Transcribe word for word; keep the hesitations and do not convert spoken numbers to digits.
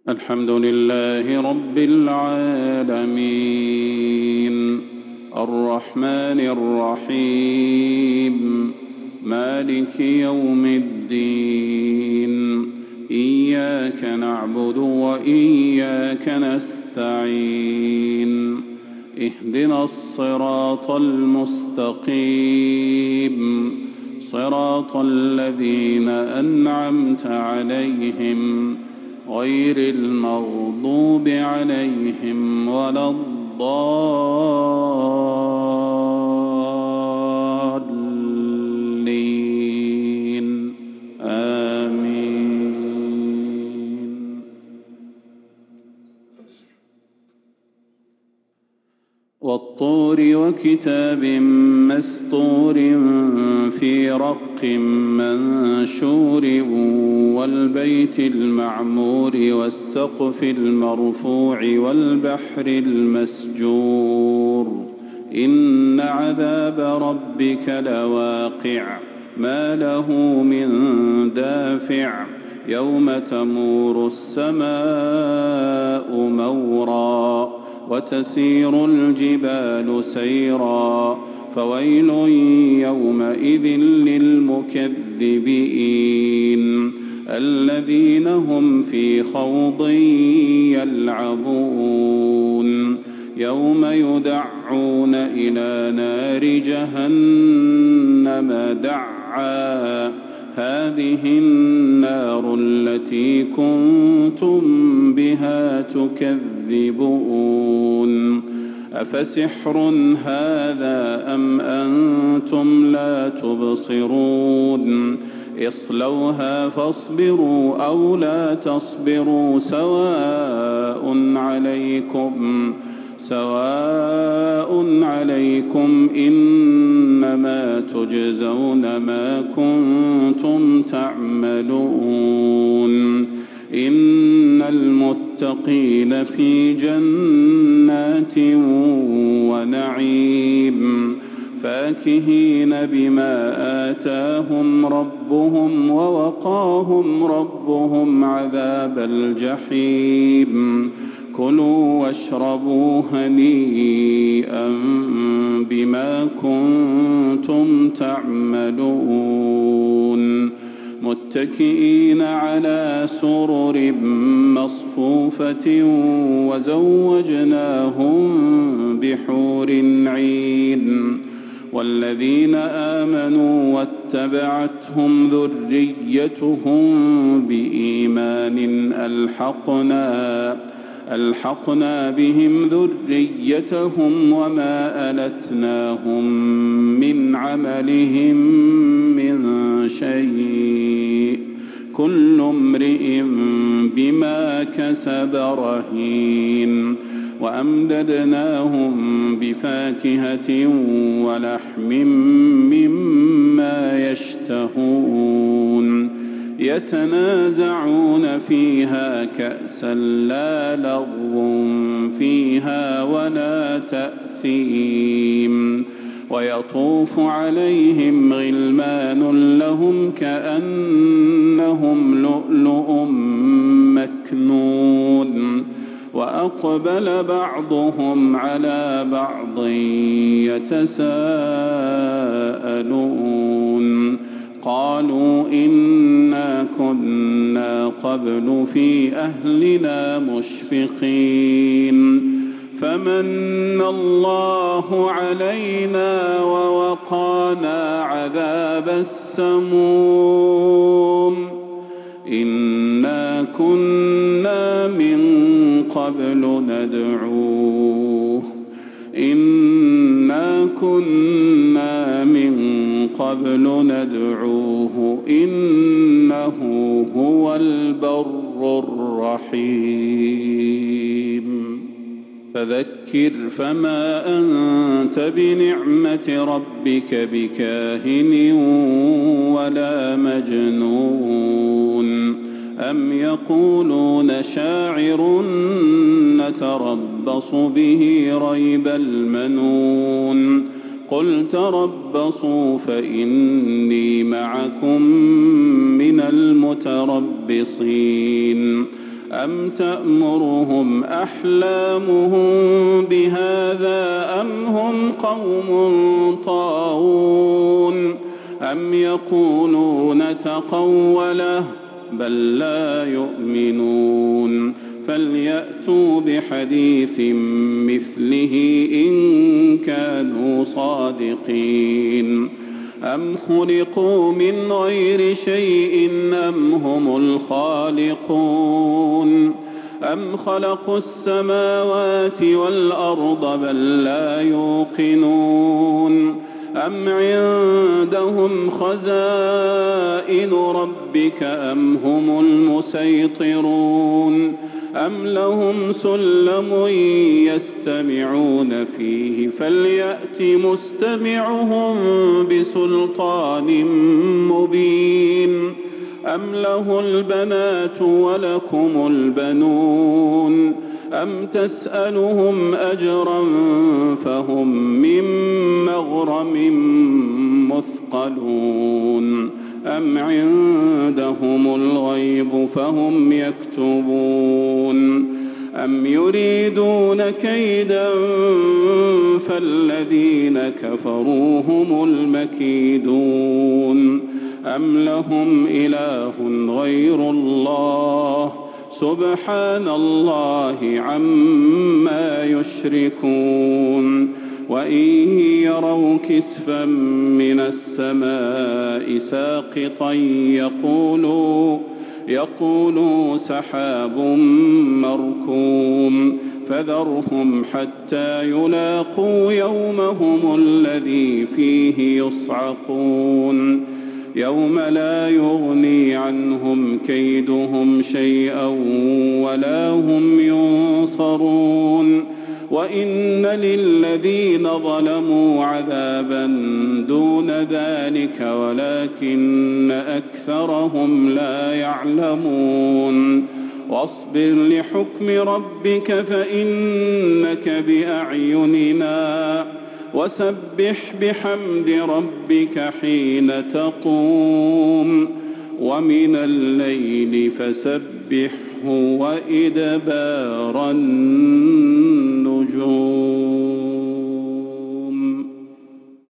الحمد لله رب العالمين الرحمن الرحيم مالك يوم الدين إياك نعبد وإياك نستعين اهدنا الصراط المستقيم صراط الذين أنعمت عليهم غير المغضوب عليهم ولا الضالين آمين. والطور وكتاب مسطور في رق منشور والبيت المعمور والسقف المرفوع والبحر المسجور إن عذاب ربك لواقع ما له من دافع يوم تمور السماء مورا وتسير الجبال سيرا فويل يومئذ للمكذبين الذين هم في خوض يلعبون يوم يدعون إلى نار جهنم دعا هذه النار التي كنتم بها تكذبون أفسحر هذا أم أنتم لا تبصرون اصلوها فاصبروا أو لا تصبروا سواء عليكم سواء عليكم إنما تجزون ما كنتم تعملون إن المتقين في جنات ونعيم فاكهين بما آتاهم ربهم ووقاهم ربهم عذاب الجحيم كلوا واشربوا هنيئا بما كنتم تعملون متكئين على سرر مصفوفة وزوجناهم بحور عين والذين آمنوا واتبعتهم ذريتهم بإيمان ألحقنا ألحقنا بهم ذريتهم وما ألتناهم من عملهم من شيء كل امرئ بما كسب رهين وأمددناهم بفاكهة ولحم مما يشتهون يتنازعون فيها كأسا لا لغو فيها ولا تأثيم ويطوف عليهم غلمان لهم كأنهم لؤلؤ مكنون وأقبل بعضهم على بعض يتساءلون قالوا إنا كنا قبل في أهلنا مشفقين فمن الله علينا ووقانا عذاب السموم إنا كنا من قبل ندعوه إنا كنا من قبل ندعوه إنه هو البر الرحيم فذكر فما أنت بنعمة ربك بكاهن ولا مجنون أم يقولون شاعر نتربص به ريب المنون قل تربصوا فإني معكم من المتربصين أم تأمرهم أحلامهم بهذا أم هم قوم طاغون أم يقولون تقوله بل لا يؤمنون فليأتوا بحديث مثله إن كانوا صادقين أم خلقوا من غير شيء أم هم الخالقون أم خلقوا السماوات والأرض بل لا يوقنون أم عندهم خزائن ربك أم هم المسيطرون أم لهم سلم يستمعون فيه فليأت مستمعهم بسلطان مبين أم له البنات ولكم البنون أم تسألهم أجرا فهم من مغرم مثقلون أم عندهم الغيب فهم يكتبون أم يريدون كيدا فالذين كفروا هم المكيدون أم لهم إله غير الله سبحان الله عما يشركون وإن يروا كسفا من السماء ساقطا يقولوا يقولوا سحاب مركوم فذرهم حتى يلاقوا يومهم الذي فيه يصعقون يوم لا يغني عنهم كيدهم شيئا ولا هم ينصرون وإن للذين ظلموا عذابا دون ذلك ولكن أكثرهم لا يعلمون واصبر لحكم ربك فإنك بأعيننا وسبح بحمد ربك حين تقوم ومن الليل فسبحه وإدبار النجوم.